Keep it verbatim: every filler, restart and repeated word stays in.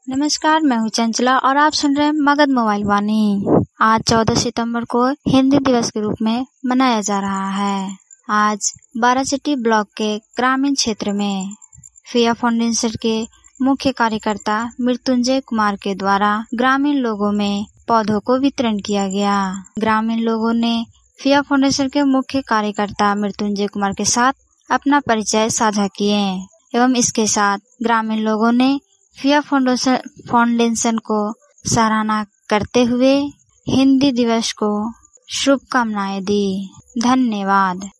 नमस्कार, मैं हूँ चंचला और आप सुन रहे हैं मगध मोबाइल वाणी। आज चौदह सितंबर को हिंदी दिवस के रूप में मनाया जा रहा है। आज बाराचट्टी ब्लॉक के ग्रामीण क्षेत्र में फिया फाउंडेशन के मुख्य कार्यकर्ता मृत्युंजय कुमार के द्वारा ग्रामीण लोगों में पौधों को वितरण किया गया। ग्रामीण लोगों ने फिया फाउंडेशन के मुख्य कार्यकर्ता मृत्युंजय कुमार के साथ अपना परिचय साझा किए एवं इसके साथ ग्रामीण लोगों ने फिया फाउंडेशन को सराहना करते हुए हिंदी दिवस को शुभकामनाएं दी। धन्यवाद।